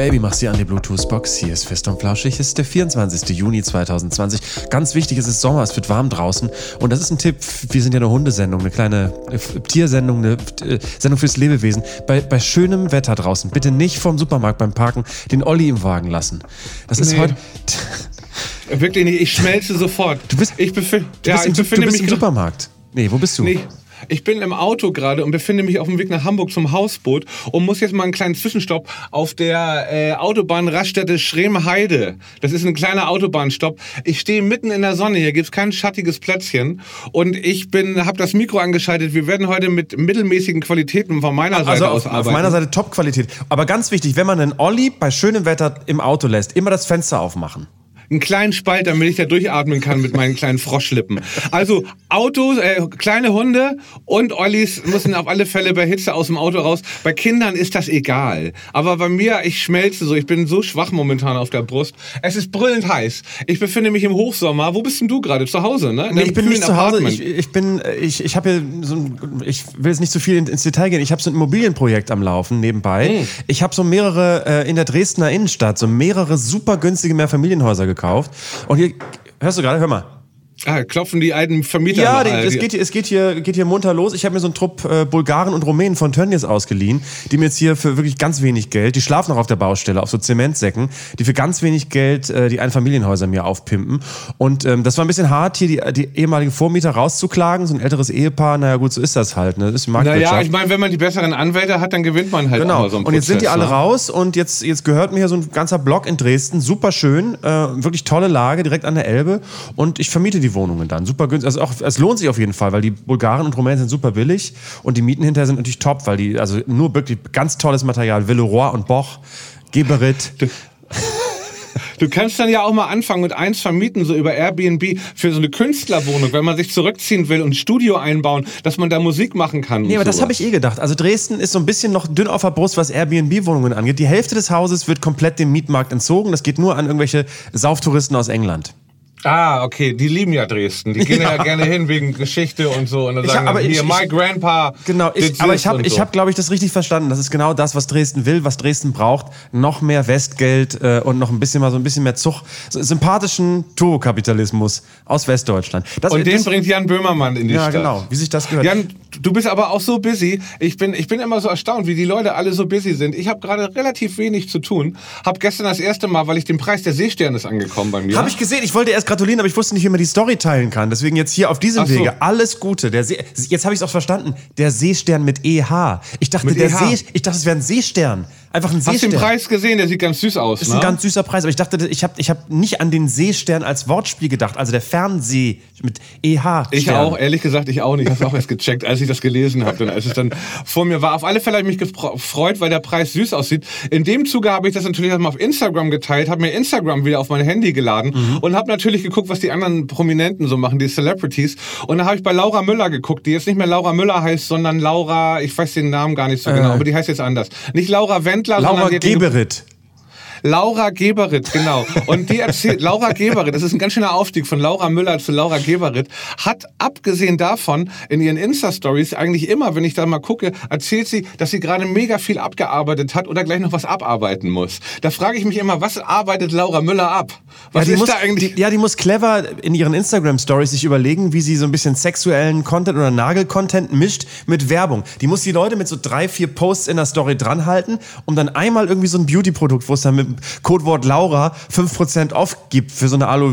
Baby, mach sie an die Bluetooth-Box. Hier ist Fest und Flauschig. Es ist der 24. Juni 2020. Ganz wichtig, es ist Sommer, es wird warm draußen. Und das ist ein Tipp, wir sind ja eine Hundesendung, eine kleine Tiersendung, eine Sendung fürs Lebewesen. Bei schönem Wetter draußen, bitte nicht vom Supermarkt beim Parken den Olli im Wagen lassen. Das ist heute... Wirklich nicht, ich schmelze sofort. Du bist im Supermarkt. Nee, wo bist du? Nee. Ich bin im Auto gerade und befinde mich auf dem Weg nach Hamburg zum Hausboot und muss jetzt mal einen kleinen Zwischenstopp auf der Autobahnraststätte Schremheide. Das ist ein kleiner Autobahnstopp. Ich stehe mitten in der Sonne, hier gibt's kein schattiges Plätzchen und ich habe das Mikro angeschaltet. Wir werden heute mit mittelmäßigen Qualitäten von meiner Seite aus arbeiten. Auf meiner Seite Top-Qualität. Aber ganz wichtig, wenn man einen Olli bei schönem Wetter im Auto lässt, immer das Fenster aufmachen. Einen kleinen Spalt, damit ich da durchatmen kann mit meinen kleinen Froschlippen. Also Autos, kleine Hunde und Ollis müssen auf alle Fälle bei Hitze aus dem Auto raus. Bei Kindern ist das egal. Aber bei mir, ich schmelze so. Ich bin so schwach momentan auf der Brust. Es ist brüllend heiß. Ich befinde mich im Hochsommer. Wo bist denn du gerade? Zu Hause, ne? Nee, ich bin nicht zu Hause. Ich habe hier ich will jetzt nicht zu viel ins Detail gehen. Ich habe so ein Immobilienprojekt am Laufen nebenbei. Ich habe so mehrere in der Dresdner Innenstadt, so mehrere super günstige Mehrfamilienhäuser gekauft. Und hier, hörst du gerade? Hör mal. Klopfen die alten Vermieter Ja, noch es geht hier munter los. Ich habe mir so einen Trupp Bulgaren und Rumänen von Tönnies ausgeliehen, die mir jetzt hier für wirklich ganz wenig Geld, die schlafen noch auf der Baustelle, auf so Zementsäcken, die für ganz wenig Geld die Einfamilienhäuser mir aufpimpen. Und das war ein bisschen hart, hier die ehemaligen Vormieter rauszuklagen, so ein älteres Ehepaar, naja gut, so ist das halt, ne? Das ist Marktwirtschaft. Naja, ich meine, wenn man die besseren Anwälte hat, dann gewinnt man halt genau. auch so einen Und jetzt Prozess, sind die alle raus und jetzt gehört mir hier so ein ganzer Block in Dresden, super schön, wirklich tolle Lage, direkt an der Elbe und ich vermiete die Wohnungen dann, super günstig, also auch, es lohnt sich auf jeden Fall, weil die Bulgaren und Rumänen sind super billig und die Mieten hinterher sind natürlich top, weil die, also nur wirklich ganz tolles Material, Villeroy und Boch, Geberit. Du kannst dann ja auch mal anfangen und eins vermieten, so über Airbnb für so eine Künstlerwohnung, wenn man sich zurückziehen will und ein Studio einbauen, dass man da Musik machen kann. Nee, aber das habe ich gedacht. Also Dresden ist so ein bisschen noch dünn auf der Brust, was Airbnb-Wohnungen angeht. Die Hälfte des Hauses wird komplett dem Mietmarkt entzogen. Das geht nur an irgendwelche Sauftouristen aus England. Ah, okay, die lieben ja Dresden. Die gehen ja gerne hin wegen Geschichte und so. Und dann sagen dann, hier, my grandpa. Genau, ich habe, glaube ich, das richtig verstanden. Das ist genau das, was Dresden will, was Dresden braucht. Noch mehr Westgeld und noch ein bisschen mehr Zug. So sympathischen Turbokapitalismus aus Westdeutschland. Den bringt Jan Böhmermann in die Stadt. Ja, genau, wie sich das gehört. Jan, du bist aber auch so busy. Ich bin immer so erstaunt, wie die Leute alle so busy sind. Ich habe gerade relativ wenig zu tun. Habe gestern das erste Mal, weil ich den Preis der Seestern ist angekommen bei mir. Habe ich gesehen. Ich wollte erst gratulieren, aber ich wusste nicht, wie man die Story teilen kann. Deswegen jetzt hier auf diesem Wege alles Gute. Jetzt habe ich es auch verstanden. Der Seestern mit EH. Ich dachte, es wäre ein Seestern. Einfach ein Seestern. Hast du den Preis gesehen? Der sieht ganz süß aus. Ist ein ganz süßer Preis. Aber ich dachte, ich hab nicht an den Seestern als Wortspiel gedacht. Also der Fernseh mit EH. Ich auch, ehrlich gesagt, ich auch nicht. Ich habe es auch erst gecheckt, als ich das gelesen habe. Und als es dann vor mir war. Auf alle Fälle habe ich mich gefreut, weil der Preis süß aussieht. In dem Zuge habe ich das natürlich erstmal auf Instagram geteilt, habe mir Instagram wieder auf mein Handy geladen und habe natürlich geguckt, was die anderen Prominenten so machen, die Celebrities. Und da habe ich bei Laura Müller geguckt, die jetzt nicht mehr Laura Müller heißt, sondern Laura, ich weiß den Namen gar nicht so genau, aber die heißt jetzt anders. Nicht Laura Wendler, Laura Geberit. Laura Geberit, genau. Und die erzählt, Laura Geberit, das ist ein ganz schöner Aufstieg von Laura Müller zu Laura Geberit, hat abgesehen davon in ihren Insta-Stories eigentlich immer, wenn ich da mal gucke, erzählt sie, dass sie gerade mega viel abgearbeitet hat oder gleich noch was abarbeiten muss. Da frage ich mich immer, was arbeitet Laura Müller ab? Was ist da eigentlich? Die muss clever in ihren Instagram-Stories sich überlegen, wie sie so ein bisschen sexuellen Content oder Nagel-Content mischt mit Werbung. Die muss die Leute mit so 3-4 Posts in der Story dranhalten, um dann einmal irgendwie so ein Beauty-Produkt, wo es dann mit Codewort Laura 5% off gibt für so eine Aloe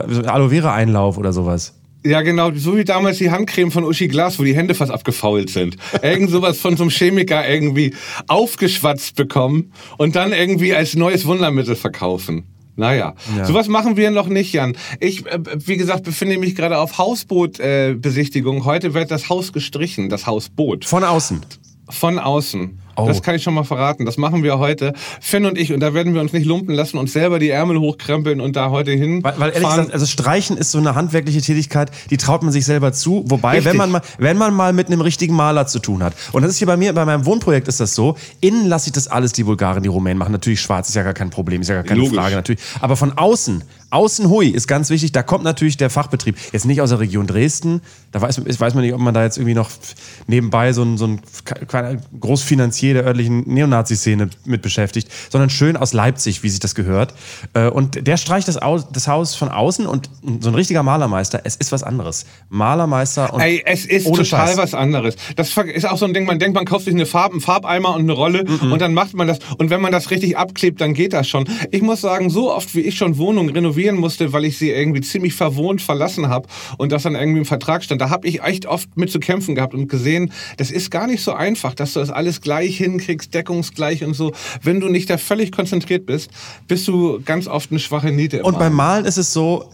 Vera Einlauf oder sowas. Ja, genau, so wie damals die Handcreme von Uschi Glas, wo die Hände fast abgefault sind. Irgend sowas von so einem Chemiker irgendwie aufgeschwatzt bekommen und dann irgendwie als neues Wundermittel verkaufen. Naja, sowas machen wir noch nicht, Jan. Ich, wie gesagt, befinde mich gerade auf Hausboot-Besichtigung. Heute wird das Haus gestrichen, das Hausboot. Von außen? Von außen. Oh. Das kann ich schon mal verraten. Das machen wir heute, Finn und ich. Und da werden wir uns nicht lumpen lassen, uns selber die Ärmel hochkrempeln und da heute hin. Weil ehrlich gesagt, also Streichen ist so eine handwerkliche Tätigkeit, die traut man sich selber zu. Wobei, wenn man mal mit einem richtigen Maler zu tun hat. Und das ist hier bei meinem Wohnprojekt ist das so. Innen lasse ich das alles die Bulgaren, die Rumänen machen. Natürlich schwarz, ist ja gar kein Problem, ist ja gar keine Frage natürlich. Aber von außen, Außen, hui, ist ganz wichtig, da kommt natürlich der Fachbetrieb. Jetzt nicht aus der Region Dresden, da weiß man nicht, ob man da jetzt irgendwie noch nebenbei so ein Großfinanzier der örtlichen Neonazi-Szene mit beschäftigt, sondern schön aus Leipzig, wie sich das gehört. Und der streicht das Haus von außen und so ein richtiger Malermeister, es ist was anderes. Malermeister und es ist ohne total Scheiß. was anderes. Das ist auch so ein Ding, man denkt, man kauft sich einen Farbeimer und eine Rolle und dann macht man das. Und wenn man das richtig abklebt, dann geht das schon. Ich muss sagen, so oft wie ich schon Wohnungen renovieren musste, weil ich sie irgendwie ziemlich verwohnt verlassen habe und das dann irgendwie im Vertrag stand, da habe ich echt oft mit zu kämpfen gehabt und gesehen, das ist gar nicht so einfach, dass du das alles gleich hinkriegst, deckungsgleich und so. Wenn du nicht da völlig konzentriert bist, bist du ganz oft eine schwache Niete. Und beim Malen ist es so,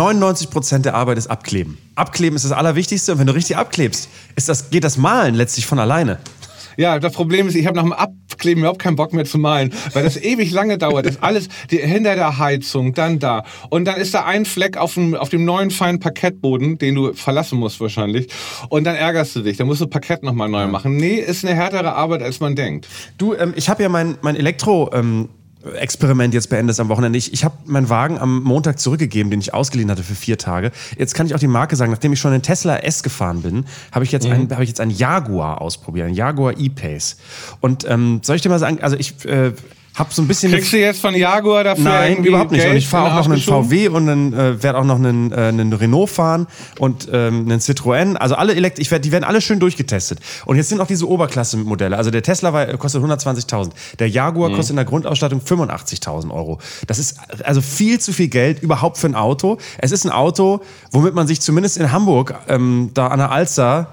99% der Arbeit ist Abkleben. Abkleben ist das Allerwichtigste und wenn du richtig abklebst, geht das Malen letztlich von alleine. Ja, das Problem ist, ich habe nach dem Abkleben überhaupt keinen Bock mehr zu malen, weil das ewig lange dauert. Das ist alles hinter der Heizung, dann da. Und dann ist da ein Fleck auf dem neuen feinen Parkettboden, den du verlassen musst wahrscheinlich. Und dann ärgerst du dich. Dann musst du Parkett nochmal neu machen. Nee, ist eine härtere Arbeit, als man denkt. Du, ich habe ja mein Elektro... Experiment jetzt beendet am Wochenende. Ich habe meinen Wagen am Montag zurückgegeben, den ich ausgeliehen hatte für 4 Tage. Jetzt kann ich auch die Marke sagen, nachdem ich schon den Tesla S gefahren bin, habe ich jetzt einen Jaguar ausprobiert, einen Jaguar E-Pace. Und soll ich dir mal sagen, also ich habe so ein bisschen... Kriegst du jetzt von Jaguar dafür? Nein, überhaupt nicht. Geld und ich fahre auch noch einen VW und werde auch noch einen Renault fahren und einen Citroën. Also alle die werden alle schön durchgetestet. Und jetzt sind auch diese Oberklasse-Modelle. Also der Tesla kostet 120.000. Der Jaguar kostet in der Grundausstattung 85.000 Euro. Das ist also viel zu viel Geld überhaupt für ein Auto. Es ist ein Auto, womit man sich zumindest in Hamburg, da an der Alster,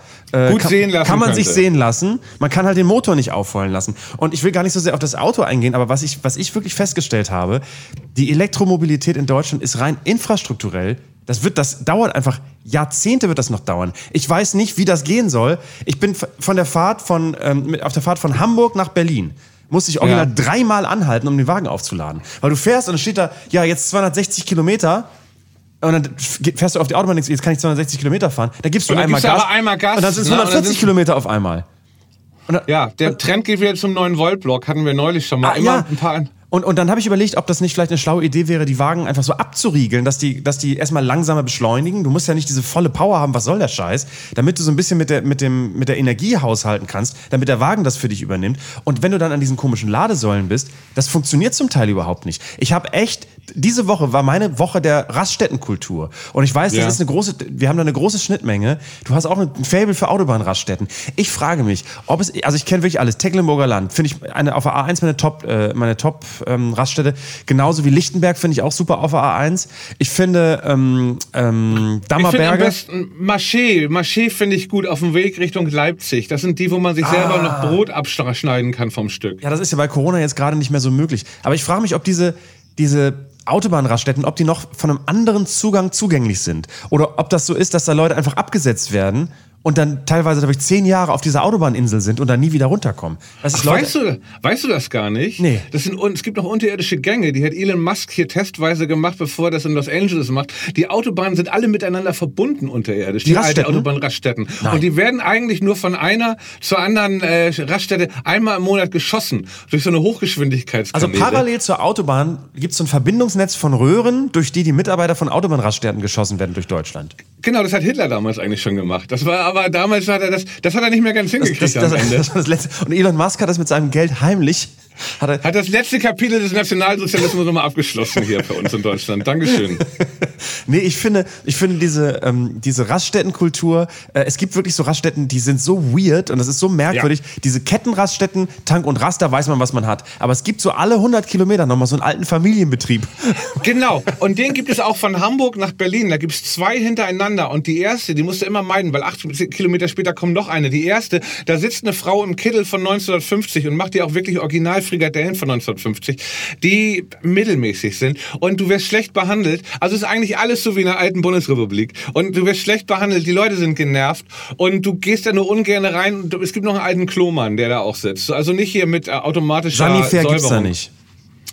kann man sich sehen lassen. Man kann halt den Motor nicht aufheulen lassen. Und ich will gar nicht so sehr auf das Auto eingehen, aber was ich wirklich festgestellt habe, die Elektromobilität in Deutschland ist rein infrastrukturell. Das dauert einfach, Jahrzehnte wird das noch dauern. Ich weiß nicht, wie das gehen soll. Ich bin auf der Fahrt von Hamburg nach Berlin. Musste ich original 3-mal anhalten, um den Wagen aufzuladen. Weil du fährst und dann steht da, ja, jetzt 260 Kilometer. Und dann fährst du auf die Autobahn, jetzt kann ich 260 Kilometer fahren. Da gibst du einmal Gas. Und dann sind es 140 Kilometer auf einmal. Ja, der Trend geht wieder zum 9-Volt-Block, hatten wir neulich schon mal. Ein paar. Und dann habe ich überlegt, ob das nicht vielleicht eine schlaue Idee wäre, die Wagen einfach so abzuriegeln, dass die erstmal langsamer beschleunigen. Du musst ja nicht diese volle Power haben, was soll der Scheiß? Damit du so ein bisschen mit der Energie haushalten kannst, damit der Wagen das für dich übernimmt. Und wenn du dann an diesen komischen Ladesäulen bist, das funktioniert zum Teil überhaupt nicht. Diese Woche war meine Woche der Raststättenkultur. Und ich weiß, wir haben da eine große Schnittmenge. Du hast auch ein Faible für Autobahnraststätten. Ich frage mich, ich kenne wirklich alles. Tecklenburger Land, finde ich auf der A1 meine Top Raststätte. Genauso wie Lichtenberg finde ich auch super auf der A1. Ich finde Dammerberge. Ich finde am besten Marché finde ich gut auf dem Weg Richtung Leipzig. Das sind die, wo man sich selber noch Brot abschneiden kann vom Stück. Ja, das ist ja bei Corona jetzt gerade nicht mehr so möglich. Aber ich frage mich, ob diese Autobahnraststätten, ob die noch von einem anderen Zugang zugänglich sind. Oder ob das so ist, dass da Leute einfach abgesetzt werden und dann teilweise, 10 Jahre auf dieser Autobahninsel sind und dann nie wieder runterkommen. Weißt du das gar nicht? Nee. Es gibt noch unterirdische Gänge, die hat Elon Musk hier testweise gemacht, bevor er das in Los Angeles macht. Die Autobahnen sind alle miteinander verbunden unterirdisch, die alte Autobahnraststätten. Nein. Und die werden eigentlich nur von einer zur anderen Raststätte einmal im Monat geschossen, durch so eine Hochgeschwindigkeitskanäle. Also parallel zur Autobahn gibt es so ein Verbindungsnetz von Röhren, durch die Mitarbeiter von Autobahnraststätten geschossen werden durch Deutschland. Genau, das hat Hitler damals eigentlich schon gemacht. Aber damals hat er das hat er nicht mehr ganz hingekriegt am Ende. Das war das Letzte. Und Elon Musk hat das mit seinem Geld heimlich... Hat das letzte Kapitel des Nationalsozialismus nochmal abgeschlossen hier für uns in Deutschland. Dankeschön. Nee, ich finde diese Raststättenkultur, es gibt wirklich so Raststätten, die sind so weird und das ist so merkwürdig. Ja. Diese Kettenraststätten, Tank und Rast, da weiß man, was man hat. Aber es gibt so alle 100 Kilometer nochmal so einen alten Familienbetrieb. Genau. Und den gibt es auch von Hamburg nach Berlin. Da gibt es 2 hintereinander. Und die erste, die musst du immer meiden, weil 8 Kilometer später kommt noch eine. Die erste, da sitzt eine Frau im Kittel von 1950 und macht dir auch wirklich original Frikadellen von 1950, die mittelmäßig sind und du wirst schlecht behandelt. Also es ist eigentlich alles so wie in der alten Bundesrepublik und du wirst schlecht behandelt, die Leute sind genervt und du gehst da nur ungern rein und es gibt noch einen alten Klomann, der da auch sitzt. Also nicht hier mit automatischer Sanifair Säuberung. Gibt's da nicht.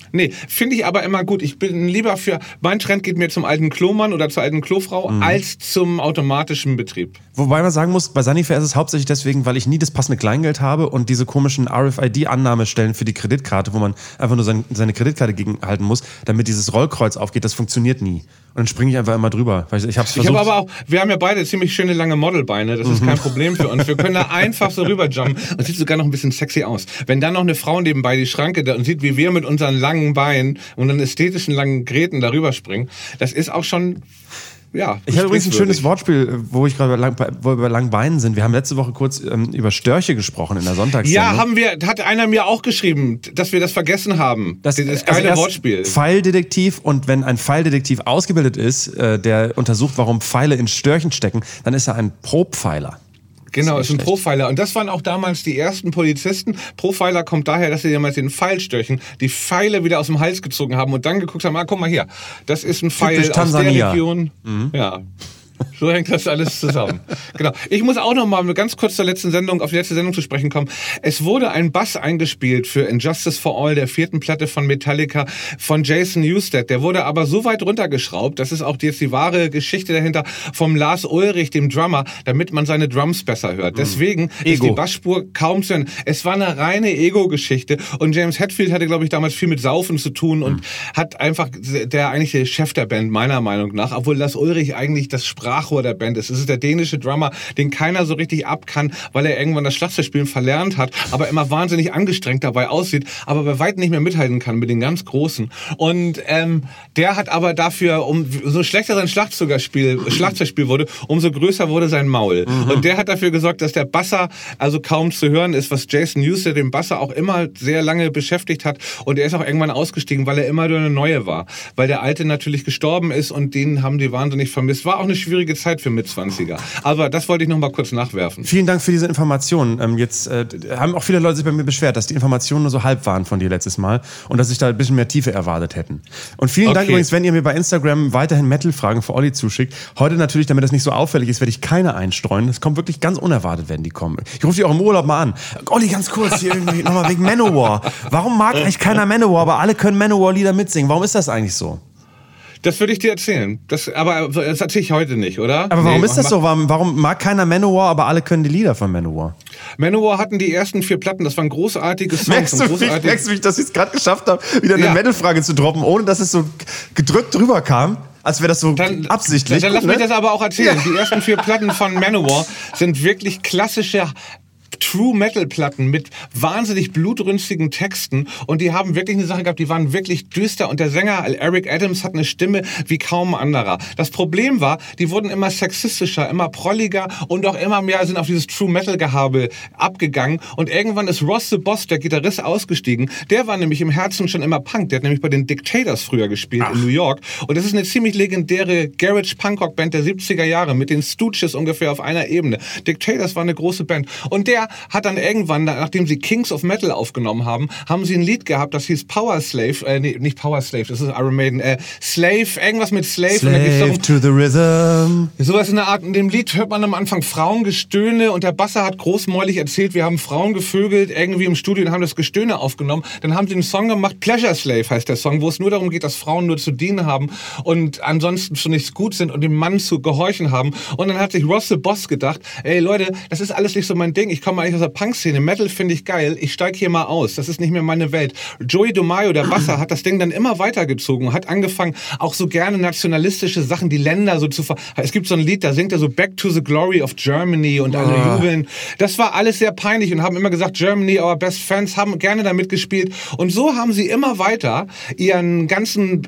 Nee, finde ich aber immer gut. Ich bin lieber mein Trend geht mir zum alten Klomann oder zur alten Klofrau als zum automatischen Betrieb. Wobei man sagen muss, bei Sunnyfair ist es hauptsächlich deswegen, weil ich nie das passende Kleingeld habe und diese komischen RFID-Annahmestellen für die Kreditkarte, wo man einfach nur seine Kreditkarte gegenhalten muss, damit dieses Rollkreuz aufgeht, das funktioniert nie. Und dann springe ich einfach immer drüber. Weil ich hab's versucht. Ich habe aber auch, wir haben ja beide ziemlich schöne lange Modelbeine, das ist kein Problem für uns. Wir können da einfach so rüberjumpen und sieht sogar noch ein bisschen sexy aus. Wenn dann noch eine Frau nebenbei die Schranke da und sieht, wie wir mit unseren langen Beinen und dann ästhetischen langen Gräten darüber springen, das ist auch schon... Ja, ich habe übrigens ein schönes Wortspiel, wo wir über langen Beinen sind. Wir haben letzte Woche kurz über Störche gesprochen in der Sonntagssendung. Ja, hat einer mir auch geschrieben, dass wir das vergessen haben. Das geile Wortspiel. Pfeildetektiv, und wenn ein Pfeildetektiv ausgebildet ist, der untersucht, warum Pfeile in Störchen stecken, dann ist er ein Pro-Pfeiler. Genau, ist ein Profiler. Und das waren auch damals die ersten Polizisten. Profiler kommt daher, dass sie damals den Pfeilstörchen die Pfeile wieder aus dem Hals gezogen haben und dann geguckt haben, guck mal hier, das ist ein Pfeil aus der Region. Ja. So hängt das alles zusammen. Genau. Ich muss auch noch mal ganz kurz auf die letzte Sendung zu sprechen kommen. Es wurde ein Bass eingespielt für Injustice for All, der 4. Platte von Metallica, von Jason Newsted. Der wurde aber so weit runtergeschraubt, das ist auch jetzt die wahre Geschichte dahinter, vom Lars Ulrich, dem Drummer, damit man seine Drums besser hört. Deswegen ist die Bassspur kaum zu hören. Es war eine reine Ego-Geschichte und James Hetfield hatte, glaube ich, damals viel mit Saufen zu tun und hat einfach der eigentliche Chef der Band, meiner Meinung nach, obwohl Lars Ulrich eigentlich das Sprachrohr der Band ist. Es ist der dänische Drummer, den keiner so richtig ab kann, weil er irgendwann das Schlagzeugspielen verlernt hat, aber immer wahnsinnig angestrengt dabei aussieht, aber bei weitem nicht mehr mithalten kann mit den ganz Großen. Und der hat aber dafür, so schlechter sein Schlagzeugspiel wurde, umso größer wurde sein Maul. Und der hat dafür gesorgt, dass der Basser also kaum zu hören ist, was Jason Newsted, den Basser, auch immer sehr lange beschäftigt hat. Und er ist auch irgendwann ausgestiegen, weil er immer nur eine neue war. Weil der Alte natürlich gestorben ist und den haben die wahnsinnig vermisst. War auch eine schwierige Zeit für Mitzwanziger. Aber das wollte ich noch mal kurz nachwerfen. Vielen Dank für diese Informationen. Jetzt haben auch viele Leute sich bei mir beschwert, dass die Informationen nur so halb waren von dir letztes Mal und dass ich da ein bisschen mehr Tiefe erwartet hätten. Und vielen Dank übrigens, wenn ihr mir bei Instagram weiterhin Metal-Fragen für Olli zuschickt. Heute natürlich, damit das nicht so auffällig ist, werde ich keine einstreuen. Das kommt wirklich ganz unerwartet, wenn die kommen. Ich rufe die auch im Urlaub mal an. Olli, ganz kurz, hier irgendwie nochmal wegen Manowar. Warum mag eigentlich keiner Manowar, aber alle können Manowar-Lieder mitsingen? Warum ist das eigentlich so? Das würde ich dir erzählen. Aber das erzähle ich heute nicht, oder? Aber warum ist das so? Warum mag keiner Manowar, aber alle können die Lieder von Manowar? Manowar hatten die ersten 4 Platten, das waren großartige Songs. Merkst du, wie ich das jetzt gerade geschafft habe, wieder eine Metal-Frage zu droppen, ohne dass es so gedrückt drüber kam? Als wäre das so absichtlich. Dann lass mich das aber auch erzählen. Ja. Die ersten 4 Platten von Manowar sind wirklich klassische True-Metal-Platten mit wahnsinnig blutrünstigen Texten und die haben wirklich eine Sache gehabt, die waren wirklich düster und der Sänger Eric Adams hat eine Stimme wie kaum ein anderer. Das Problem war, die wurden immer sexistischer, immer prolliger und auch immer mehr sind auf dieses True-Metal-Gehabe abgegangen und irgendwann ist Ross the Boss, der Gitarrist, ausgestiegen. Der war nämlich im Herzen schon immer Punk. Der hat nämlich bei den Dictators früher gespielt in New York und das ist eine ziemlich legendäre Garage-Punk-Rock-Band der 70er Jahre mit den Stooges ungefähr auf einer Ebene. Dictators war eine große Band und der hat dann irgendwann, nachdem sie Kings of Metal aufgenommen haben, haben sie ein Lied gehabt, das hieß Power Slave, nicht Power Slave, das ist Iron Maiden, Slave, irgendwas mit Slave. Slave to the Rhythm. Sowas in der Art. In dem Lied hört man am Anfang Frauengestöhne und der Basser hat großmäulig erzählt, wir haben Frauen gevögelt irgendwie im Studio und haben das Gestöhne aufgenommen. Dann haben sie einen Song gemacht, Pleasure Slave heißt der Song, wo es nur darum geht, dass Frauen nur zu dienen haben und ansonsten schon nichts gut sind und dem Mann zu gehorchen haben. Und dann hat sich Ross the Boss gedacht, ey Leute, das ist alles nicht so mein Ding, ich komme eigentlich aus der Punk-Szene, Metal finde ich geil, ich steige hier mal aus, das ist nicht mehr meine Welt. Joey DeMaio, der Basser, hat das Ding dann immer weitergezogen, hat angefangen, auch so gerne nationalistische Sachen, die Länder so zu es gibt so ein Lied, da singt er so Back to the Glory of Germany und alle jubeln. Das war alles sehr peinlich und haben immer gesagt, Germany, our best friends, haben gerne damit gespielt und so haben sie immer weiter ihren ganzen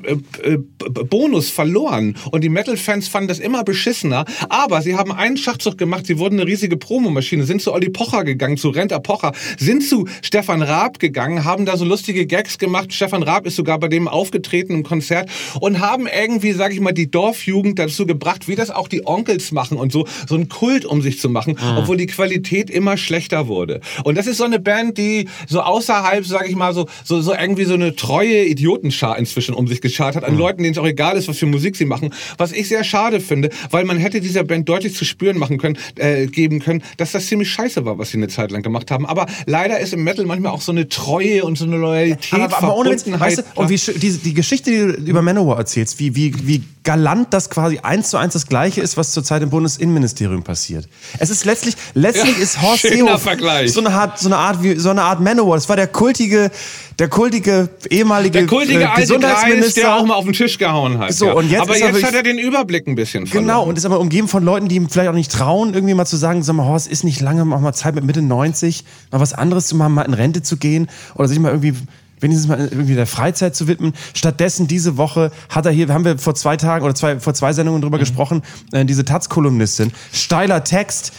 Bonus verloren und die Metal-Fans fanden das immer beschissener, aber sie haben einen Schachzug gemacht, sie wurden eine riesige Promomaschine, sind zu Olli Pocher gegangen, zu Renta Pocher, sind zu Stefan Raab gegangen, haben da so lustige Gags gemacht. Stefan Raab ist sogar bei dem aufgetreten im Konzert und haben irgendwie, sag ich mal, die Dorfjugend dazu gebracht, wie das auch die Onkels machen und so einen Kult um sich zu machen, obwohl die Qualität immer schlechter wurde. Und das ist so eine Band, die so außerhalb, sag ich mal, so irgendwie so eine treue Idiotenschar inzwischen um sich geschart hat, an Leuten, denen es auch egal ist, was für Musik sie machen, was ich sehr schade finde, weil man hätte dieser Band deutlich zu spüren geben können, dass das ziemlich scheiße war, was was sie eine Zeit lang gemacht haben. Aber leider ist im Metal manchmal auch so eine Treue und so eine Loyalität, aber ohne Witz, Verbundenheit. weißt du, und die Geschichte, die du über Manowar erzählst, wie galant das quasi 1:1 das Gleiche ist, was zurzeit im Bundesinnenministerium passiert. Es ist letztlich ist Horst Seehofer so eine Art Manowar. Das war der kultige ehemalige alte Gesundheitsminister, Greis, der auch mal auf den Tisch gehauen hat. So, und jetzt aber jetzt hat er den Überblick ein bisschen verloren. Genau, und ist aber umgeben von Leuten, die ihm vielleicht auch nicht trauen, irgendwie mal zu sagen, sag mal, Horst, ist nicht lange, mach mal Zeit mit Mitte 90, mal was anderes zu machen, mal in Rente zu gehen oder sich mal irgendwie wenigstens mal irgendwie der Freizeit zu widmen. Stattdessen diese Woche haben wir vor 2 Tagen oder vor 2 Sendungen drüber gesprochen, diese Taz-Kolumnistin, steiler Text,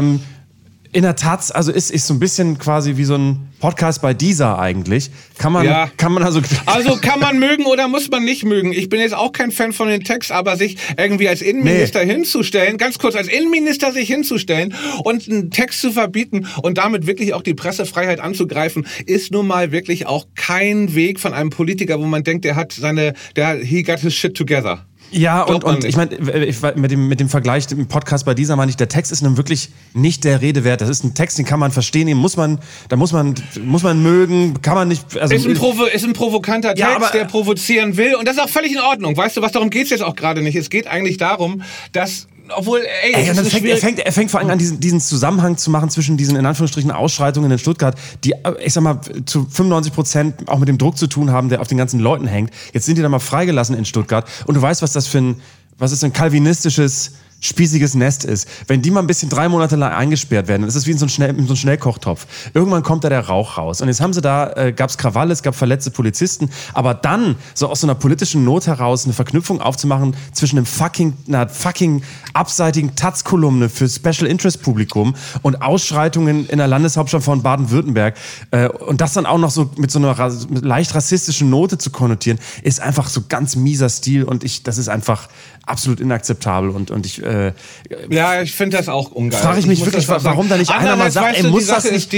in der Taz, also ist so ein bisschen quasi wie so ein Podcast bei Deezer eigentlich. Kann man also kann man mögen oder muss man nicht mögen. Ich bin jetzt auch kein Fan von den Text, aber sich irgendwie als Innenminister hinzustellen, ganz kurz als Innenminister sich hinzustellen und einen Text zu verbieten und damit wirklich auch die Pressefreiheit anzugreifen, ist nun mal wirklich auch kein Weg von einem Politiker, wo man denkt, he got his shit together. Ja, und ich meine, mit dem Vergleich im Podcast bei dieser meine ich, der Text ist nun wirklich nicht der Rede wert. Das ist ein Text, den kann man verstehen, muss man mögen, kann man nicht. Also, ist ein provokanter Text, ja, der provozieren will. Und das ist auch völlig in Ordnung. Weißt du, darum geht's jetzt auch gerade nicht. Es geht eigentlich darum, dass obwohl, er fängt vor allem an, diesen Zusammenhang zu machen zwischen diesen, in Anführungsstrichen, Ausschreitungen in Stuttgart, die, ich sag mal, zu 95% auch mit dem Druck zu tun haben, der auf den ganzen Leuten hängt. Jetzt sind die dann mal freigelassen in Stuttgart und du weißt, was ist ein kalvinistisches, spießiges Nest ist. Wenn die mal ein bisschen 3 Monate lang eingesperrt werden, dann ist es wie in so einem Schnellkochtopf. Irgendwann kommt da der Rauch raus. Und jetzt haben sie gab's Krawalle, es gab verletzte Polizisten, aber dann so aus so einer politischen Not heraus eine Verknüpfung aufzumachen zwischen einer fucking abseitigen Taz-Kolumne für Special Interest Publikum und Ausschreitungen in der Landeshauptstadt von Baden-Württemberg und das dann auch noch so mit so einer leicht rassistischen Note zu konnotieren, ist einfach so ganz mieser Stil und das ist einfach absolut inakzeptabel und ich ich finde das auch ungeil. Frage ich mich wirklich, warum da nicht einer mal sagt, muss das nicht...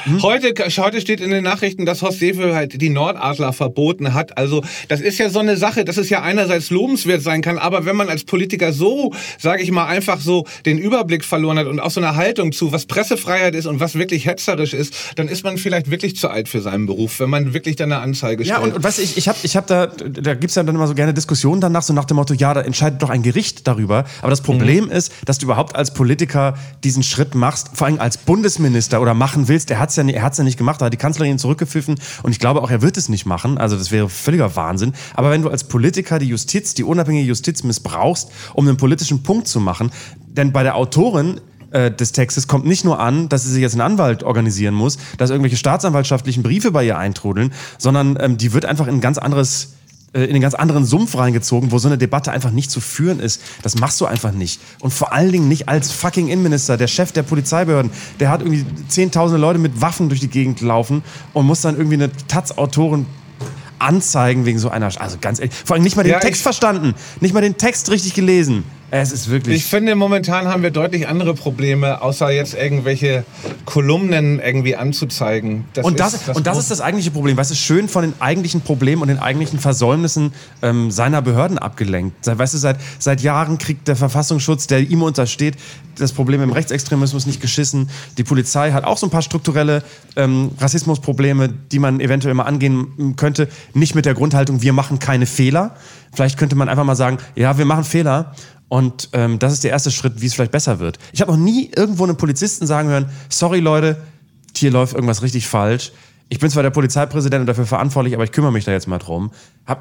Heute steht in den Nachrichten, dass Horst Seehofer halt die Nordadler verboten hat. Also das ist ja so eine Sache, dass es ja einerseits lobenswert sein kann, aber wenn man als Politiker so, sage ich mal, einfach so den Überblick verloren hat und auch so eine Haltung zu, was Pressefreiheit ist und was wirklich hetzerisch ist, dann ist man vielleicht wirklich zu alt für seinen Beruf, wenn man wirklich dann eine Anzeige stellt. Ja, und weißt du, ich hab da gibt's ja dann immer so gerne Diskussionen danach, so nach dem Motto, ja, da entscheidet doch ein Gericht darüber. Aber das Problem ist, dass du überhaupt als Politiker diesen Schritt machst, vor allem als Bundesminister oder machen willst. Er hat's ja nicht gemacht, da hat die Kanzlerin zurückgepfiffen und ich glaube auch, er wird es nicht machen. Also das wäre völliger Wahnsinn. Aber wenn du als Politiker die unabhängige Justiz missbrauchst, um einen politischen Punkt zu machen, denn bei der Autorin des Textes kommt nicht nur an, dass sie sich jetzt einen Anwalt organisieren muss, dass irgendwelche staatsanwaltschaftlichen Briefe bei ihr eintrudeln, sondern die wird einfach in einen ganz anderen Sumpf reingezogen, wo so eine Debatte einfach nicht zu führen ist. Das machst du einfach nicht. Und vor allen Dingen nicht als fucking Innenminister, der Chef der Polizeibehörden. Der hat irgendwie 10.000 Leute mit Waffen durch die Gegend laufen und muss dann irgendwie eine Taz-Autorin anzeigen wegen so einer... Also ganz ehrlich, vor allem nicht mal den Text verstanden, nicht mal den Text richtig gelesen. Es ist wirklich... Ich finde, momentan haben wir deutlich andere Probleme, außer jetzt irgendwelche Kolumnen irgendwie anzuzeigen. Das ist das eigentliche Problem. Weißt du, schön von den eigentlichen Problemen und den eigentlichen Versäumnissen seiner Behörden abgelenkt. Weißt du, seit Jahren kriegt der Verfassungsschutz, der ihm untersteht, das Problem im Rechtsextremismus nicht geschissen. Die Polizei hat auch so ein paar strukturelle Rassismusprobleme, die man eventuell mal angehen könnte. Nicht mit der Grundhaltung, wir machen keine Fehler. Vielleicht könnte man einfach mal sagen, ja, wir machen Fehler. Und das ist der erste Schritt, wie es vielleicht besser wird. Ich habe noch nie irgendwo einen Polizisten sagen hören, sorry Leute, hier läuft irgendwas richtig falsch. Ich bin zwar der Polizeipräsident und dafür verantwortlich, aber ich kümmere mich da jetzt mal drum.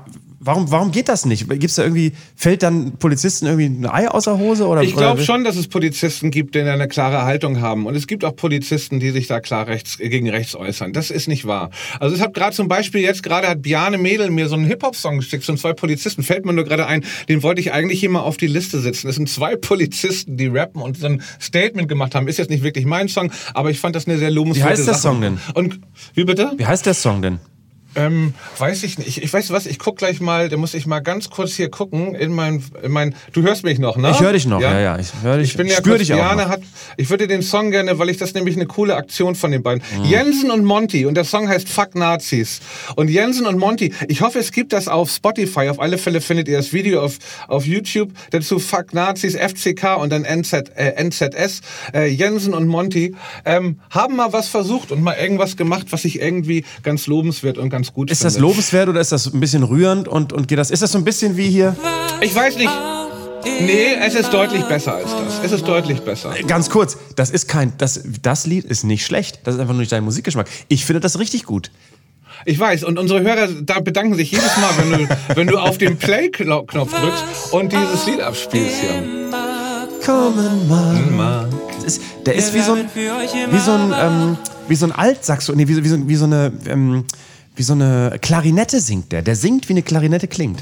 Warum geht das nicht? Fällt dann Polizisten irgendwie ein Ei aus der Hose? Ich glaube schon, dass es Polizisten gibt, die eine klare Haltung haben. Und es gibt auch Polizisten, die sich da klar gegen rechts äußern. Das ist nicht wahr. Also es hat gerade zum Beispiel hat Bjarne Mädel mir so einen Hip-Hop-Song geschickt von 2 Polizisten. Fällt mir nur gerade ein, den wollte ich eigentlich hier mal auf die Liste setzen. Es sind 2 Polizisten, die rappen und so ein Statement gemacht haben. Ist jetzt nicht wirklich mein Song, aber ich fand das eine sehr lobenswerte Sache. Wie heißt der Song denn? Und wie bitte? Wie heißt der Song denn? Weiß ich nicht. Ich weiß was, ich guck gleich mal, da muss ich mal ganz kurz hier gucken in mein du hörst mich noch, ne? Ich höre dich noch, ja. Ich höre dich. Ich bin ja spür dich auch noch. Ich würde den Song gerne, weil ich das nämlich eine coole Aktion von den beiden. Jensen und Monty und der Song heißt Fuck Nazis. Und Jensen und Monty, ich hoffe, es gibt das auf Spotify. Auf alle Fälle findet ihr das Video auf YouTube. Dazu Fuck Nazis, FCK und dann NZS. Jensen und Monty haben mal was versucht und mal irgendwas gemacht, was ich irgendwie ganz lobenswert und ganz gut Ist finde. das lobenswert oder ist das ein bisschen rührend und geht das? Ist das so ein bisschen wie hier? Ich weiß nicht. Nee, es ist deutlich besser als das. Es ist deutlich besser. Ganz kurz, das Lied ist nicht schlecht. Das ist einfach nur nicht dein Musikgeschmack. Ich finde das richtig gut. Ich weiß, und unsere Hörer da bedanken sich jedes Mal, wenn du auf den Play-Knopf drückst und dieses Lied abspielst hier. Kommen mal. Der ist wie so ein Altsaxo, nee, wie so eine Klarinette singt der. Der singt, wie eine Klarinette klingt.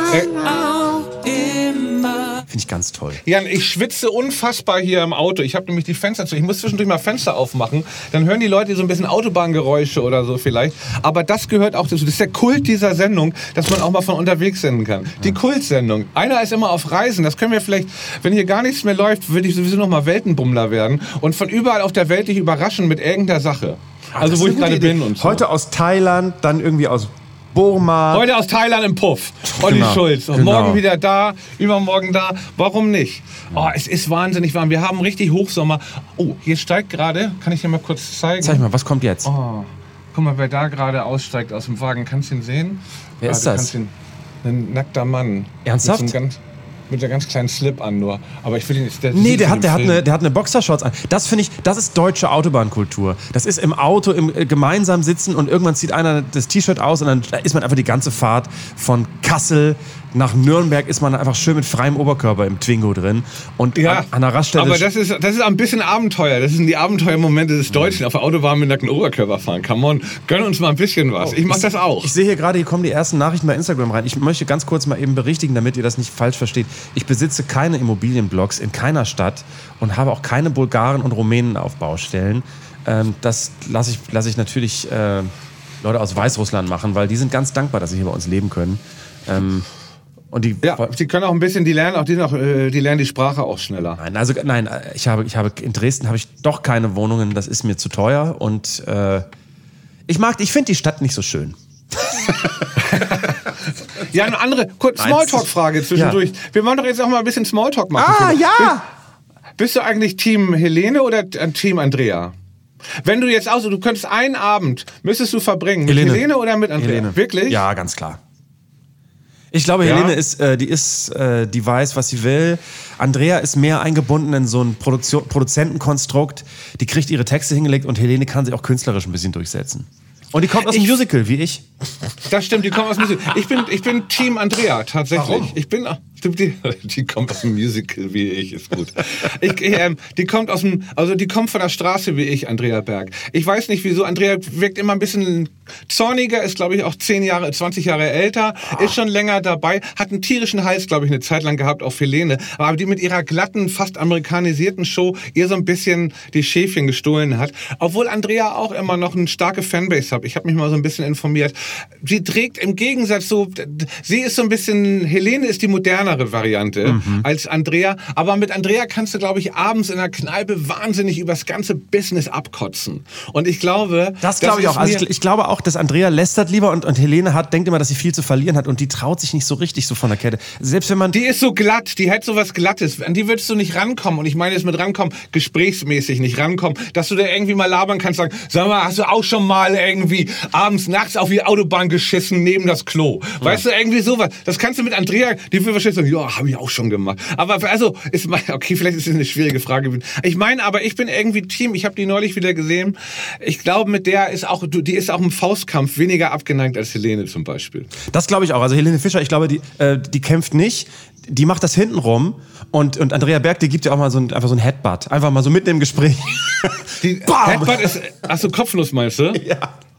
Finde ich ganz toll. Jan, ich schwitze unfassbar hier im Auto. Ich habe nämlich die Fenster zu. Ich muss zwischendurch mal Fenster aufmachen. Dann hören die Leute so ein bisschen Autobahngeräusche oder so vielleicht. Aber das gehört auch dazu. Das ist der Kult dieser Sendung, dass man auch mal von unterwegs senden kann. Die Kultsendung. Einer ist immer auf Reisen. Das können wir vielleicht, wenn hier gar nichts mehr läuft, würde ich sowieso noch mal Weltenbummler werden und von überall auf der Welt dich überraschen mit irgendeiner Sache. Also wo ich gerade bin und so. Heute aus Thailand, dann irgendwie aus Burma. Heute aus Thailand im Puff. Olli Schulz. Genau. Morgen wieder da, übermorgen da. Warum nicht? Oh, es ist wahnsinnig warm. Wir haben richtig Hochsommer. Oh, hier steigt gerade. Kann ich dir mal kurz zeigen? Zeig mal, was kommt jetzt? Oh, guck mal, wer da gerade aussteigt aus dem Wagen. Kannst du ihn sehen? Wer ist das? Ein nackter Mann. Ernsthaft? Mit einem ganz kleinen Slip an nur. Aber ich will ihn nicht... Der hat eine Boxershorts an. Das finde ich, das ist deutsche Autobahnkultur. Das ist im Auto gemeinsam sitzen und irgendwann zieht einer das T-Shirt aus und dann ist man einfach die ganze Fahrt von Kassel nach Nürnberg ist man einfach schön mit freiem Oberkörper im Twingo drin. Und ja, an der Raststelle... Aber das ist ein bisschen Abenteuer. Das sind die Abenteuermomente des Deutschen. Auf der Autobahn mit nackten Oberkörper fahren. Come on, gönn uns mal ein bisschen was. Ich mach das auch. Ich sehe hier gerade, hier kommen die ersten Nachrichten bei Instagram rein. Ich möchte ganz kurz mal eben berichtigen, damit ihr das nicht falsch versteht. Ich besitze keine Immobilienblocks in keiner Stadt und habe auch keine Bulgaren und Rumänen auf Baustellen. Das lasse ich natürlich Leute aus Weißrussland machen, weil die sind ganz dankbar, dass sie hier bei uns leben können. Und die können auch ein bisschen, die lernen die Sprache auch schneller. Nein, ich habe in Dresden habe ich doch keine Wohnungen, das ist mir zu teuer und ich finde die Stadt nicht so schön. Ja, eine andere Smalltalk-Frage zwischendurch. Ja. Wir wollen doch jetzt auch mal ein bisschen Smalltalk machen. Bist du eigentlich Team Helene oder Team Andrea? Wenn du jetzt du könntest einen Abend, müsstest du verbringen mit Helene oder mit Andrea? Helene. Wirklich? Ja, ganz klar. Ich glaube, Helene die weiß, was sie will. Andrea ist mehr eingebunden in so ein Produzentenkonstrukt. Die kriegt ihre Texte hingelegt und Helene kann sich auch künstlerisch ein bisschen durchsetzen. Und die kommt aus dem Musical, wie ich. Das stimmt, die kommt aus dem Musical. Ich bin Team Andrea, tatsächlich. Warum? Die kommt aus dem Musical, wie ich, ist gut. Die kommt von der Straße, wie ich, Andrea Berg. Ich weiß nicht wieso, Andrea wirkt immer ein bisschen zorniger, ist, glaube ich, auch 20 Jahre älter, ist schon länger dabei, hat einen tierischen Hals, glaube ich, eine Zeit lang gehabt auf Helene, aber die mit ihrer glatten, fast amerikanisierten Show ihr so ein bisschen die Schäfchen gestohlen hat. Obwohl Andrea auch immer noch eine starke Fanbase hat. Ich habe mich mal so ein bisschen informiert. Sie trägt im Gegensatz sie ist so ein bisschen, Helene ist die modernere Variante als Andrea. Aber mit Andrea kannst du, glaube ich, abends in der Kneipe wahnsinnig übers ganze Business abkotzen. Und ich glaube... Das glaube ich auch. Also ich glaube auch, dass Andrea lästert lieber und Helene denkt immer, dass sie viel zu verlieren hat und die traut sich nicht so richtig so von der Kette. Selbst wenn man... Die ist so glatt, die hat so was Glattes. An die würdest du nicht rankommen. Und ich meine jetzt mit rankommen, gesprächsmäßig nicht rankommen. Dass du da irgendwie mal labern kannst, sagen, sag mal, hast du auch schon mal irgendwie abends, nachts auf die Autobahn geschissen neben das Klo? Weißt du, irgendwie sowas. Das kannst du mit Andrea, die will wahrscheinlich sagen, ja, habe ich auch schon gemacht. Aber okay, vielleicht ist es eine schwierige Frage. Ich meine, aber ich bin irgendwie Team, ich habe die neulich wieder gesehen. Ich glaube, mit der die ist auch im Faustkampf weniger abgeneigt als Helene zum Beispiel. Das glaube ich auch. Also Helene Fischer, ich glaube, die kämpft nicht. Die macht das hintenrum und Andrea Berg, die gibt ja auch mal einfach so ein Headbutt. Einfach mal so mitten im Gespräch. Die Headbutt ist, kopflos meinst du? Ja.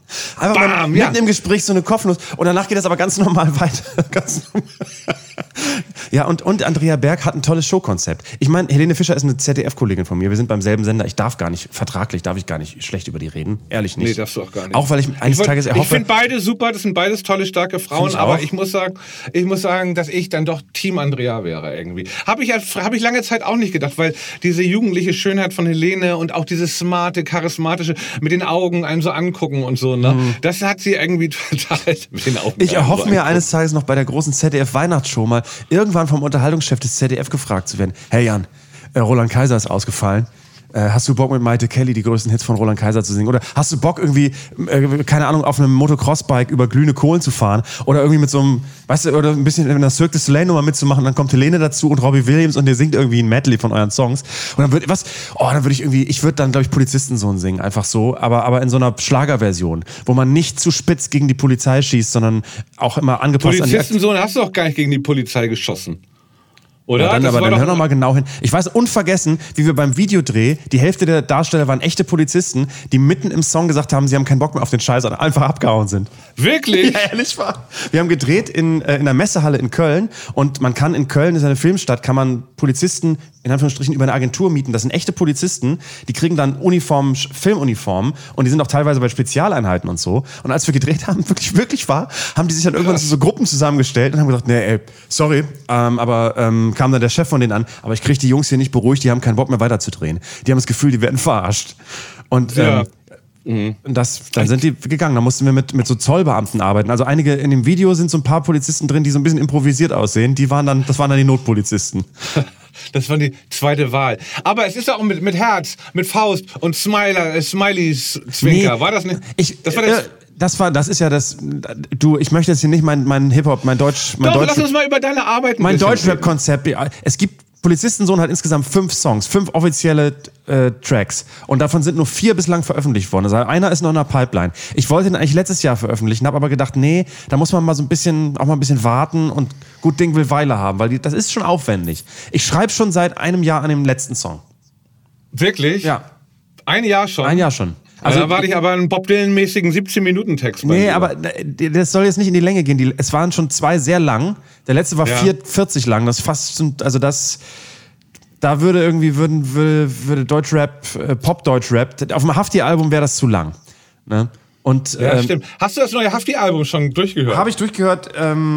Einfach Bam, mitten im Gespräch so eine Kopfnuss. Und danach geht das aber ganz normal weiter. Ganz normal. Ja, und Andrea Berg hat ein tolles Showkonzept. Ich meine, Helene Fischer ist eine ZDF-Kollegin von mir. Wir sind beim selben Sender. Vertraglich darf ich gar nicht schlecht über die reden. Ehrlich nicht. Nee, darfst du auch gar nicht. Auch weil ich eines Tages erhoffe... Ich finde beide super, das sind beides tolle, starke Frauen. Aber ich muss sagen, dass ich dann doch Team Andrea wäre irgendwie. Hab ich lange Zeit auch nicht gedacht, weil diese jugendliche Schönheit von Helene und auch dieses smarte, charismatische, mit den Augen einem so angucken und so, ne? Das hat sie irgendwie total mit den Augen. Ich erhoffe mir eines Tages noch bei der großen ZDF-Weihnachtsshow mal irgendwann vom Unterhaltungschef des ZDF gefragt zu werden: Hey Jan, Roland Kaiser ist ausgefallen. Hast du Bock mit Maite Kelly die größten Hits von Roland Kaiser zu singen? Oder hast du Bock irgendwie, keine Ahnung, auf einem Motocross-Bike über glühende Kohlen zu fahren? Oder irgendwie mit so einem, weißt du, oder ein bisschen in einer Cirque du Soleil-Nummer mitzumachen? Dann kommt Helene dazu und Robbie Williams und der singt irgendwie ein Medley von euren Songs. Und dann ich würde dann, glaube ich, Polizistensohn singen, einfach so, aber in so einer Schlagerversion, wo man nicht zu spitz gegen die Polizei schießt, sondern auch immer angepasst an die... Polizistensohn hast du auch gar nicht gegen die Polizei geschossen. Oder? Ja, dann hör doch mal genau hin. Ich weiß unvergessen, wie wir beim Videodreh, die Hälfte der Darsteller waren echte Polizisten, die mitten im Song gesagt haben, sie haben keinen Bock mehr auf den Scheiß und einfach abgehauen sind. Wirklich? Ja, ehrlich wahr. Wir haben gedreht in der Messehalle in Köln und man kann in Köln, das ist eine Filmstadt, kann man Polizisten in Anführungsstrichen über eine Agentur mieten. Das sind echte Polizisten, die kriegen dann Uniformen, Filmuniformen und die sind auch teilweise bei Spezialeinheiten und so. Und als wir gedreht haben, wirklich wahr, haben die sich dann irgendwann so Gruppen zusammengestellt und haben gesagt, nee, ey, sorry, kam dann der Chef von denen an, aber ich kriege die Jungs hier nicht beruhigt, die haben keinen Bock mehr weiterzudrehen. Die haben das Gefühl, die werden verarscht. Und dann sind die gegangen. Da mussten wir mit so Zollbeamten arbeiten. Also einige in dem Video sind so ein paar Polizisten drin, die so ein bisschen improvisiert aussehen. Das waren dann die Notpolizisten. Das war die zweite Wahl. Aber es ist auch mit Herz, mit Faust und Smileys Zwinker. Nee, war das nicht? Das ist ja das. Ich möchte jetzt hier nicht mein Hip-Hop, lass uns mal über deine Arbeit mein Deutschrap-Konzept. Es gibt Polizistensohn hat insgesamt 5 Songs, 5 offizielle Tracks. Und davon sind nur 4 bislang veröffentlicht worden. Also einer ist noch in der Pipeline. Ich wollte ihn eigentlich letztes Jahr veröffentlichen, habe aber gedacht, nee, da muss man mal so ein bisschen warten und gut Ding will Weile haben, weil das ist schon aufwendig. Ich schreibe schon seit einem Jahr an dem letzten Song. Wirklich? Ja. Ein Jahr schon? Ein Jahr schon. Also da warte ich aber einen Bob Dylan-mäßigen 17-Minuten-Text. Nee, aber das soll jetzt nicht in die Länge gehen. Es waren schon 2 sehr lang. Der letzte war 40 lang. Das fast, also das, da würde Deutschrap, Pop-Deutschrap, auf dem Hafti-Album wäre das zu lang. Ne? Und, ja, stimmt. Hast du das neue Hafti-Album schon durchgehört? Habe ich durchgehört.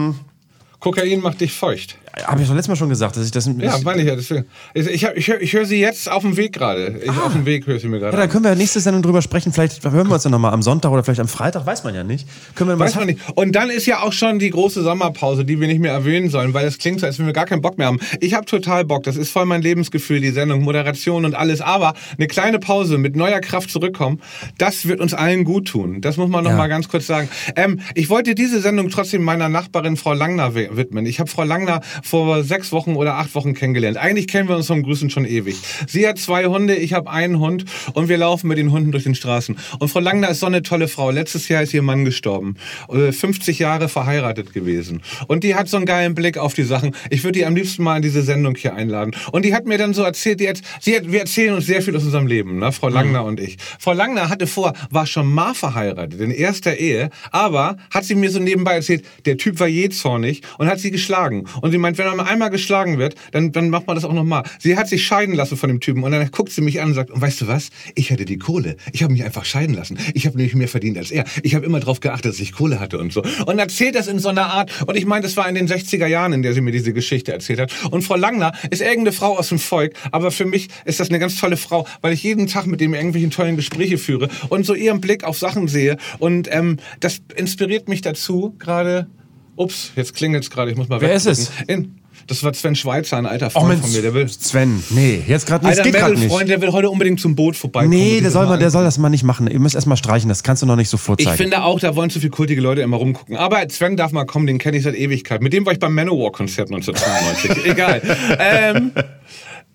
Kokain macht dich feucht. Habe ich doch letztes Mal schon gesagt, dass ich das... Ja, meine ich ja. Deswegen. Ich höre sie jetzt auf dem Weg gerade. Auf dem Weg höre ich sie mir gerade. Ja, da können wir nächste Sendung drüber sprechen. Vielleicht hören wir uns dann nochmal am Sonntag oder vielleicht am Freitag. Weiß man ja nicht. Weiß man nicht. Und dann ist ja auch schon die große Sommerpause, die wir nicht mehr erwähnen sollen, weil es klingt so, als wenn wir gar keinen Bock mehr haben. Ich habe total Bock. Das ist voll mein Lebensgefühl, die Sendung, Moderation und alles. Aber eine kleine Pause mit neuer Kraft zurückkommen, das wird uns allen gut tun. Das muss man noch mal ganz kurz sagen. Ich wollte diese Sendung trotzdem meiner Nachbarin Frau Langner widmen. Ich habe Frau Langner vor 6 Wochen oder 8 Wochen kennengelernt. Eigentlich kennen wir uns vom Grüßen schon ewig. Sie hat 2 Hunde, ich habe einen Hund und wir laufen mit den Hunden durch den Straßen. Und Frau Langner ist so eine tolle Frau. Letztes Jahr ist ihr Mann gestorben. 50 Jahre verheiratet gewesen. Und die hat so einen geilen Blick auf die Sachen. Ich würde die am liebsten mal in diese Sendung hier einladen. Und die hat mir dann so erzählt, wir erzählen uns sehr viel aus unserem Leben, ne? Frau Langner und ich. Frau Langner war schon mal verheiratet, in erster Ehe, aber hat sie mir so nebenbei erzählt, der Typ war jähzornig und hat sie geschlagen. Und sie meint, wenn man einmal geschlagen wird, dann macht man das auch nochmal. Sie hat sich scheiden lassen von dem Typen und dann guckt sie mich an und sagt, und weißt du was? Ich hatte die Kohle. Ich habe mich einfach scheiden lassen. Ich habe nämlich mehr verdient als er. Ich habe immer darauf geachtet, dass ich Kohle hatte und so. Und erzählt das in so einer Art, und ich meine, das war in den 60er Jahren, in der sie mir diese Geschichte erzählt hat. Und Frau Langner ist irgendeine Frau aus dem Volk, aber für mich ist das eine ganz tolle Frau, weil ich jeden Tag mit dem irgendwelche tollen Gespräche führe und so ihren Blick auf Sachen sehe. Und das inspiriert mich dazu, gerade... Ups, jetzt klingelt's gerade, ich muss mal weg. Wer ist es? Das war Sven Schweizer, ein alter Freund von mir. Der will Sven, nee, jetzt gerade nicht. Alter Metal-Freund, der will heute unbedingt zum Boot vorbeikommen. Nee, der soll das mal nicht machen. Ihr müsst erst mal streichen, das kannst du noch nicht so vorzeigen. Ich finde auch, da wollen zu viele kultige Leute immer rumgucken. Aber Sven darf mal kommen, den kenne ich seit Ewigkeit. Mit dem war ich beim Manowar-Konzert 1992. Egal.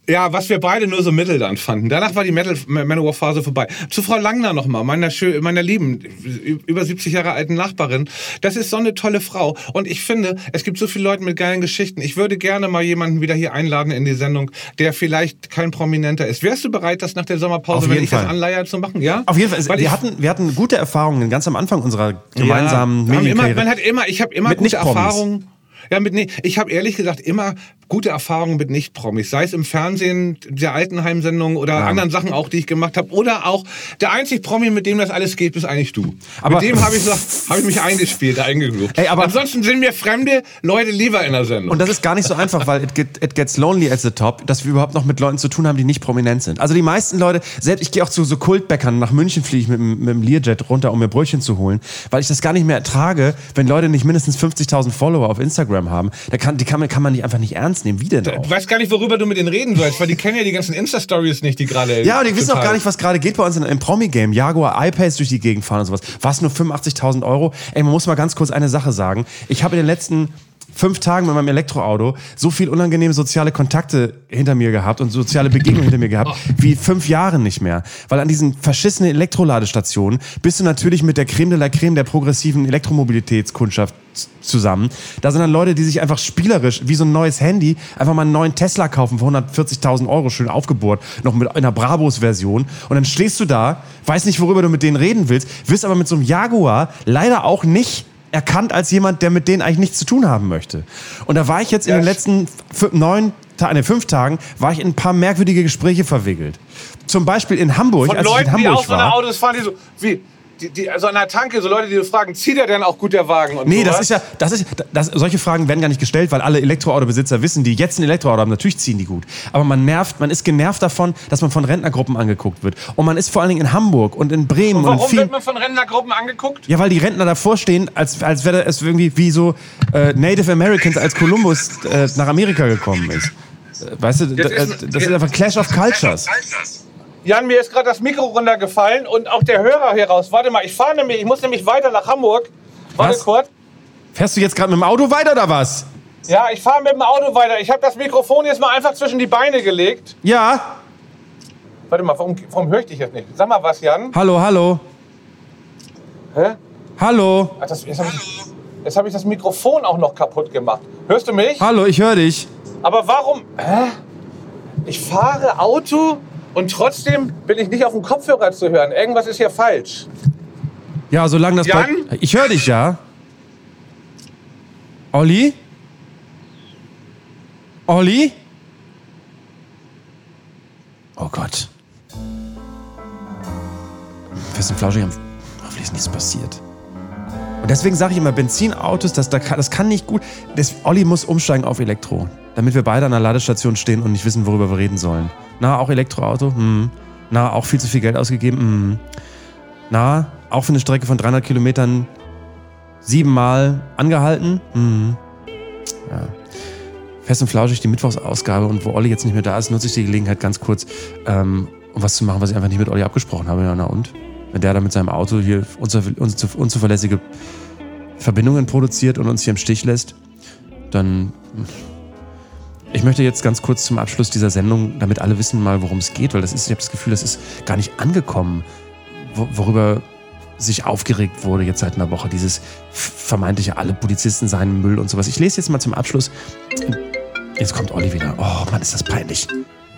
Ja, was wir beide nur so mittel dann fanden. Danach war die Manowar-Phase vorbei. Zu Frau Langner nochmal, meiner lieben, über 70 Jahre alten Nachbarin. Das ist so eine tolle Frau. Und ich finde, es gibt so viele Leute mit geilen Geschichten. Ich würde gerne mal jemanden wieder hier einladen in die Sendung, der vielleicht kein Prominenter ist. Wärst du bereit, das nach der Sommerpause, wenn ich das anleihe, zu machen? Ja? Auf jeden Fall. Wir hatten gute Erfahrungen ganz am Anfang unserer gemeinsamen Medienkarriere. Ich habe immer gute Erfahrungen. Ja, ich habe ehrlich gesagt immer gute Erfahrungen mit Nicht-Promis. Sei es im Fernsehen, der Altenheim-Sendung oder anderen Sachen auch, die ich gemacht habe. Oder auch der einzige Promi, mit dem das alles geht, bist eigentlich du. Aber mit dem habe ich mich eingegroovt. Aber ansonsten sind mir fremde Leute lieber in der Sendung. Und das ist gar nicht so einfach, weil it gets lonely at the top, dass wir überhaupt noch mit Leuten zu tun haben, die nicht prominent sind. Also die meisten Leute, selbst ich gehe auch zu so Kultbäckern, nach München fliege ich mit dem Learjet runter, um mir Brötchen zu holen, weil ich das gar nicht mehr ertrage, wenn Leute nicht mindestens 50.000 Follower auf Instagram haben. Kann man die einfach nicht ernst nehmen. Wie denn auch? Du weißt gar nicht, worüber du mit denen reden sollst, weil die kennen ja die ganzen Insta-Stories nicht, die gerade... Ja, und die wissen auch gar nicht, was gerade geht bei uns im Promi-Game. Jaguar I-Pace durch die Gegend fahren und sowas. Was, nur 85.000 Euro? Ey, man muss mal ganz kurz eine Sache sagen. Ich habe in den letzten 5 Tagen mit meinem Elektroauto so viel unangenehme soziale Kontakte hinter mir gehabt und soziale Begegnungen hinter mir gehabt, wie 5 Jahre nicht mehr. Weil an diesen verschissenen Elektroladestationen bist du natürlich mit der Creme de la Creme der progressiven Elektromobilitätskundschaft zusammen. Da sind dann Leute, die sich einfach spielerisch, wie so ein neues Handy, einfach mal einen neuen Tesla kaufen für 140.000 Euro, schön aufgebohrt, noch mit einer Brabus-Version. Und dann stehst du da, weißt nicht, worüber du mit denen reden willst, wirst aber mit so einem Jaguar leider auch nicht erkannt als jemand, der mit denen eigentlich nichts zu tun haben möchte. Und da war ich jetzt in den letzten 5 Tagen, war ich in ein paar merkwürdige Gespräche verwickelt. Zum Beispiel in Hamburg, als Leuten, ich in Hamburg die auch so eine Autos fahren, die so, wie... also an der Tanke, so Leute, die fragen, zieht er denn auch gut der Wagen? Und nee, solche Fragen werden gar nicht gestellt, weil alle Elektroautobesitzer wissen, die jetzt ein Elektroauto haben, natürlich ziehen die gut. Aber man ist genervt davon, dass man von Rentnergruppen angeguckt wird. Und man ist vor allen Dingen in Hamburg und in Bremen. Und warum wird man von Rentnergruppen angeguckt? Ja, weil die Rentner davor stehen, als wäre es irgendwie wie so Native Americans, als Columbus nach Amerika gekommen ist. Weißt du, das ist einfach Clash of Cultures. Jan, mir ist gerade das Mikro runtergefallen und auch der Hörer hier raus. Warte mal, ich muss nämlich weiter nach Hamburg. Warte kurz. Fährst du jetzt gerade mit dem Auto weiter oder was? Ja, ich fahre mit dem Auto weiter. Ich habe das Mikrofon jetzt mal einfach zwischen die Beine gelegt. Ja. Warte mal, warum höre ich dich jetzt nicht? Sag mal was, Jan. Hallo. Hä? Hallo. Ach, jetzt hab ich das Mikrofon auch noch kaputt gemacht. Hörst du mich? Hallo, ich höre dich. Aber warum? Ich fahre Auto... Und trotzdem bin ich nicht auf dem Kopfhörer zu hören. Irgendwas ist hier falsch. Ja, solange das... Jan? Ich höre dich, ja. Olli? Olli? Oh Gott. Fest und flauschig, hoffentlich ist nichts passiert. Und deswegen sage ich immer, Benzinautos, das kann nicht gut... Olli muss umsteigen auf Elektro, damit wir beide an der Ladestation stehen und nicht wissen, worüber wir reden sollen. Na, auch Elektroauto? Na, auch viel zu viel Geld ausgegeben? Na, auch für eine Strecke von 300 Kilometern 7-mal angehalten? Ja. Fest und flauschig, die Mittwochsausgabe, und wo Olli jetzt nicht mehr da ist, nutze ich die Gelegenheit ganz kurz, um was zu machen, was ich einfach nicht mit Olli abgesprochen habe. Ja, na und? Wenn der da mit seinem Auto hier unzuverlässige Verbindungen produziert und uns hier im Stich lässt, dann... Ich möchte jetzt ganz kurz zum Abschluss dieser Sendung, damit alle wissen mal, worum es geht, weil ich habe das Gefühl, das ist gar nicht angekommen, worüber sich aufgeregt wurde jetzt seit einer Woche, dieses vermeintliche, alle Polizisten seien Müll und sowas. Ich lese jetzt mal zum Abschluss. Jetzt kommt Olli wieder. Oh Mann, ist das peinlich.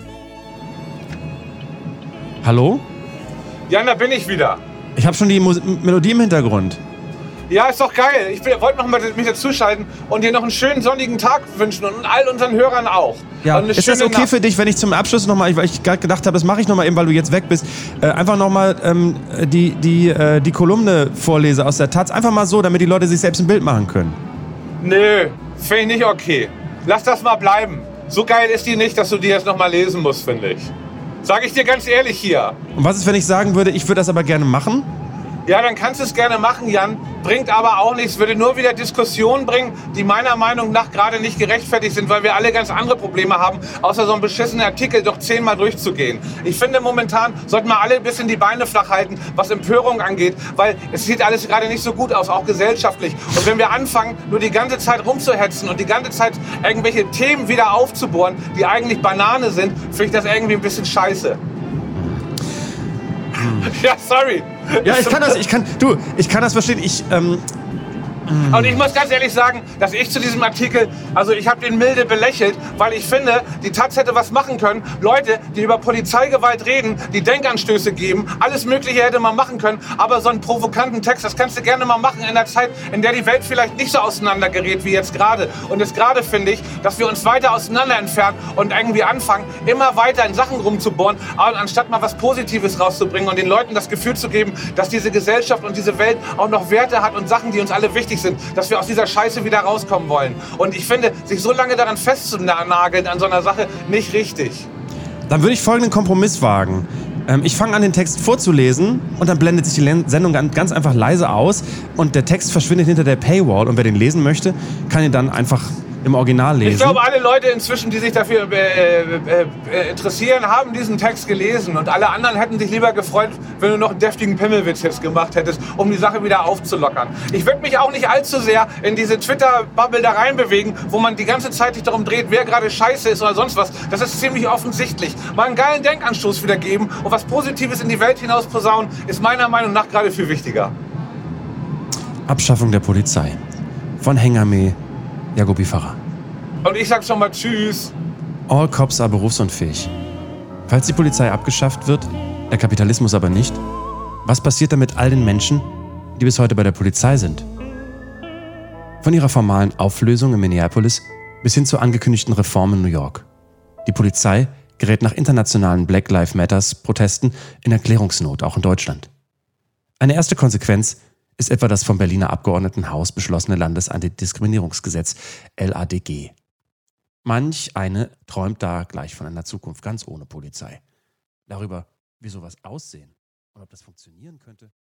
Hallo? Jan, da bin ich wieder. Ich habe schon die Melodie im Hintergrund. Ja, ist doch geil. Ich wollte noch mal mich dazuschalten und dir noch einen schönen sonnigen Tag wünschen und all unseren Hörern auch. Ja, ist das okay für dich, wenn ich zum Abschluss nochmal, weil ich gerade gedacht habe, das mache ich nochmal eben, weil du jetzt weg bist, einfach nochmal die Kolumne vorlese aus der Taz, einfach mal so, damit die Leute sich selbst ein Bild machen können. Nö, finde ich nicht okay. Lass das mal bleiben. So geil ist die nicht, dass du die jetzt nochmal lesen musst, finde ich. Sag ich dir ganz ehrlich hier. Und was ist, wenn ich sagen würde, ich würde das aber gerne machen? Ja, dann kannst du es gerne machen, Jan. Bringt aber auch nichts. Würde nur wieder Diskussionen bringen, die meiner Meinung nach gerade nicht gerechtfertigt sind, weil wir alle ganz andere Probleme haben, außer so einen beschissenen Artikel doch 10-mal durchzugehen. Ich finde, momentan sollten wir alle ein bisschen die Beine flach halten, was Empörung angeht, weil es sieht alles gerade nicht so gut aus, auch gesellschaftlich. Und wenn wir anfangen, nur die ganze Zeit rumzuhetzen und die ganze Zeit irgendwelche Themen wieder aufzubohren, die eigentlich Banane sind, finde ich das irgendwie ein bisschen scheiße. Ja, sorry. Ja, ich kann das verstehen. Und ich muss ganz ehrlich sagen, dass ich zu diesem Artikel, also ich habe den milde belächelt, weil ich finde, die Taz hätte was machen können. Leute, die über Polizeigewalt reden, die Denkanstöße geben, alles Mögliche hätte man machen können. Aber so einen provokanten Text, das kannst du gerne mal machen in einer Zeit, in der die Welt vielleicht nicht so auseinandergerät wie jetzt gerade. Und jetzt gerade finde ich, dass wir uns weiter auseinander entfernen und irgendwie anfangen, immer weiter in Sachen rumzubohren, anstatt mal was Positives rauszubringen und den Leuten das Gefühl zu geben, dass diese Gesellschaft und diese Welt auch noch Werte hat und Sachen, die uns alle wichtig sind, dass wir aus dieser Scheiße wieder rauskommen wollen. Und ich finde, sich so lange daran festzunageln an so einer Sache, nicht richtig. Dann würde ich folgenden Kompromiss wagen. Ich fange an, den Text vorzulesen und dann blendet sich die Sendung ganz einfach leise aus und der Text verschwindet hinter der Paywall und wer den lesen möchte, kann ihn dann einfach im Original lesen. Ich glaube, alle Leute inzwischen, die sich dafür interessieren, haben diesen Text gelesen. Und alle anderen hätten sich lieber gefreut, wenn du noch einen deftigen Pimmelwitz jetzt gemacht hättest, um die Sache wieder aufzulockern. Ich würde mich auch nicht allzu sehr in diese Twitter-Bubble da reinbewegen, wo man die ganze Zeit sich darum dreht, wer gerade scheiße ist oder sonst was. Das ist ziemlich offensichtlich. Mal einen geilen Denkanstoß wieder geben und was Positives in die Welt hinaus posaunen, ist meiner Meinung nach gerade viel wichtiger. Abschaffung der Polizei. Von Hengame Jacobi Pfarrer. Und ich sag schon mal Tschüss. All Cops are berufsunfähig. Falls die Polizei abgeschafft wird, der Kapitalismus aber nicht, was passiert dann mit all den Menschen, die bis heute bei der Polizei sind? Von ihrer formalen Auflösung in Minneapolis bis hin zur angekündigten Reform in New York. Die Polizei gerät nach internationalen Black Lives Matters Protesten in Erklärungsnot, auch in Deutschland. Eine erste Konsequenz ist etwa das vom Berliner Abgeordnetenhaus beschlossene Landesantidiskriminierungsgesetz LADG. Manch eine träumt da gleich von einer Zukunft ganz ohne Polizei. Darüber, wie sowas aussehen und ob das funktionieren könnte,